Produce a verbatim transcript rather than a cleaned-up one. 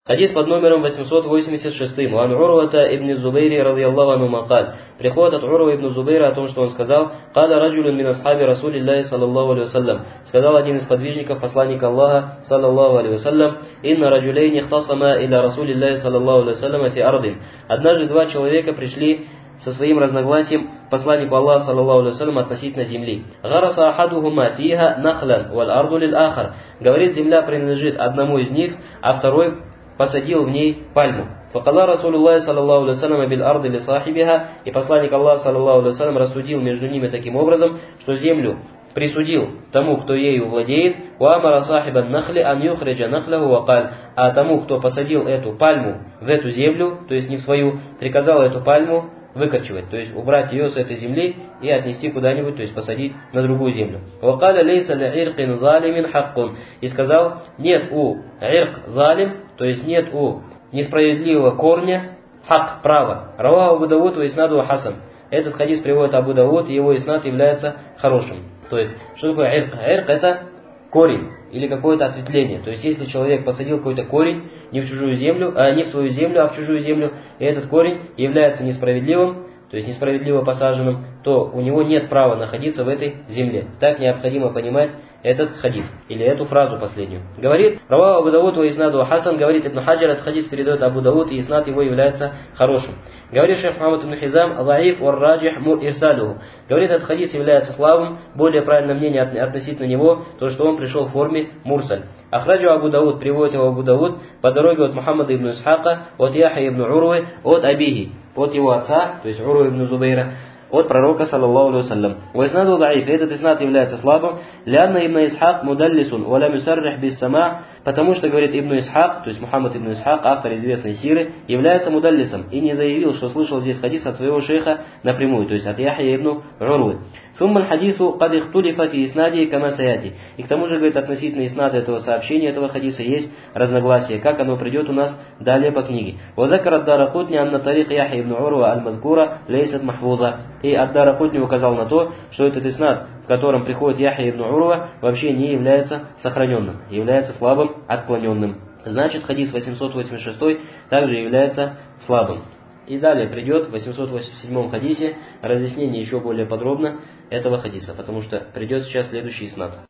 Хадис под номером восемьсот восемьдесят шесть. Ван Урвата ибн Зубейри радийаллаху анху макаль. Приходит от Урва ибн Зубейра о том, что он сказал: «Каля раджулюн мин асхаби Расулиллахи саллаллаху алейхи вассалям». Сказал один из подвижников посланника Аллаха саллаллаху алейхи вассалям: «Инна раджулейни хтасама иля Расулиллахи саллаллаху алейхи вассалям фи ардин». Однажды два человека пришли со своим разногласием посланнику Аллаха саллаллаху алейхи вассалям относительно земли. «Гараса ахадухума фиха нахлян валь арду лиль ахар». Говорит, земля принадлежит одному из них, а второй посадил в ней пальму. Факала Расулуллахи саллаллаху алейхи вассалям бил арды ли сахибиха. И посланник Аллаха саллаллаху алейхи вассалям рассудил между ними таким образом, что землю присудил тому, кто ею владеет, уамара сахибан нахли ан юхриджа нахляху вакаль, а тому, кто посадил эту пальму в эту землю, то есть не в свою, приказал эту пальму выкорчевать, то есть убрать ее с этой земли и отнести куда-нибудь, то есть посадить на другую землю. Вакаля лейса ли иркин залимин хаккун. И сказал: нет у ирк залим, то есть нет у несправедливого корня хак, право. Раваху Абу Дауд ва иснаду хасан. Этот хадис приводит Абу Дауд, и его иснад является хорошим. То есть, что такое ирк? Ирк — это корень или какое-то ответвление. То есть, если человек посадил какой-то корень не в чужую землю, а не в свою землю, а в чужую землю, и этот корень является несправедливым, то есть несправедливо посаженным, то у него нет права находиться в этой земле. Так необходимо понимать этот хадис, или эту фразу последнюю. Говорит Раваху Абу Дауд ва иснаду хасан, говорит Ибн Хаджар, этот хадис передает Абу Дауд, и иснад его является хорошим. Говорит шейх Мухаммад ибн Хизам: «Заиф вар раджих мур ирсалюху». Говорит, этот хадис является слабым, более правильное мнение относительно него, то, что он пришел в форме мурсаль. Ахраджу Абу Дауд, приводит его Абу Дауд по дороге от Мухаммада ибн Исхака, от Яхья ибн Урвы, от Абихи, от его отца, то есть Урвы ибн Зубейра, от пророка саллаллаху алейхи вассалям. Ва иснаду даиф, этот иснад является слабым, лянна ибн Исхак мудаллисун, ва лам юсаррих бис сама, потому что, говорит Ибн Исхак, то есть Мухаммад ибн Исхак, автор известной сиры, является мудаллисом и не заявил, что слышал здесь хадис от своего шейха напрямую, то есть от Яхья ибн Урвы. Сумман хадису кад ихтулифа фи иснади кама саяти. И к тому же, говорит, относительно иснада этого сообщения, этого хадиса есть разногласие, как оно придет у нас далее по книге. Ва закара ад-Даракутни анна тарик Яхья ибн Урва аль-мазкура лейсат махфуза. И ад-Даракутни указал на то, что этот иснад, в котором приходит Яхья ибн Урва, вообще не является сохраненным, является слабым, отклоненным. Значит, хадис восемьсот восемьдесят шесть также является слабым. И далее придет в восемьсот восемьдесят седьмом хадисе разъяснение еще более подробно этого хадиса, потому что придет сейчас следующий иснад.